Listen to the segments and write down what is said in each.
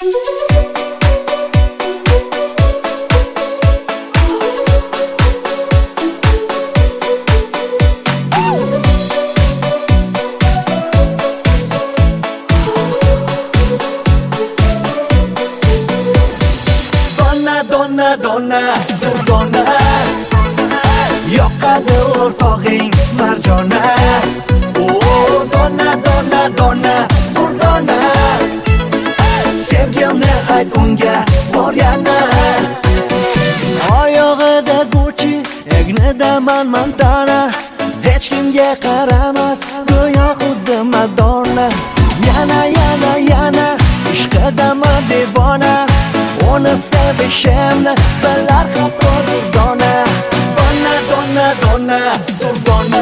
Donna, durdona yoqadi o'rtog'ing Marjona. Oh, donna, durdona sevgimni ayt unga bor yana. Oyog'ida Gucci, egnida Montana, hech kimga qaramas go'yo xuddi Madonna. Yana ishqidama devona, onu sevishimni bilar hatto durdona. Donna, durdona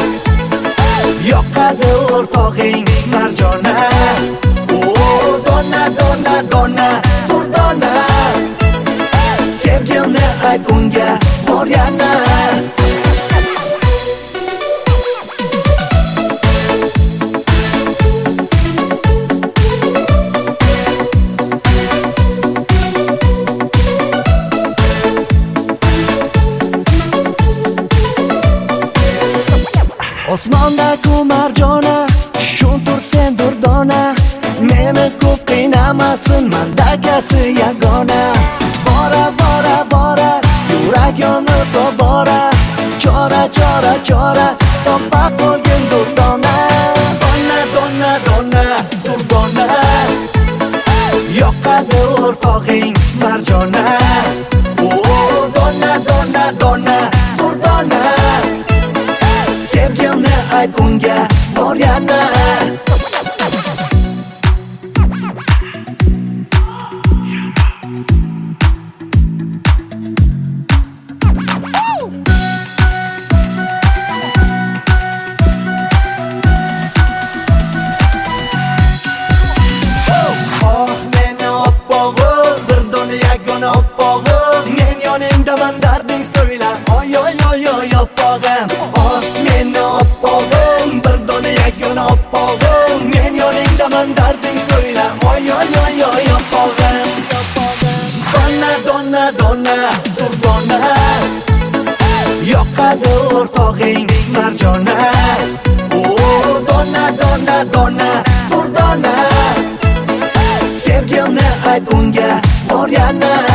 yoqadi o'rtog'ing Marjona. Oh, donna, durdona sevgimni ayt unga bor yana. Osmonda-ku Marjona, tushuntur sen durdona, meni ko'p qiynamasin mandakasi yagona. Bora, yurak yonib tobora, chora, topa qo'ygin durdona. Donna, durdona yoqadi o'rtog'ing Marjona. Oh, donna, durdona sevgimni ayt unga bor yana. Oh, meni oppog'im, bir dona yagona oppog'im, men yoningdaman darding so'yla. Oy oppog'im. Oh, meni oppog'im, bir dona yagona oppog'im, men yoningdaman darding so'yla. Oy oppog'im. Donna, durdona yoqadi o'rtog'ing Marjona. Oh, donna, durdona sevgimni ayt unga bor yana.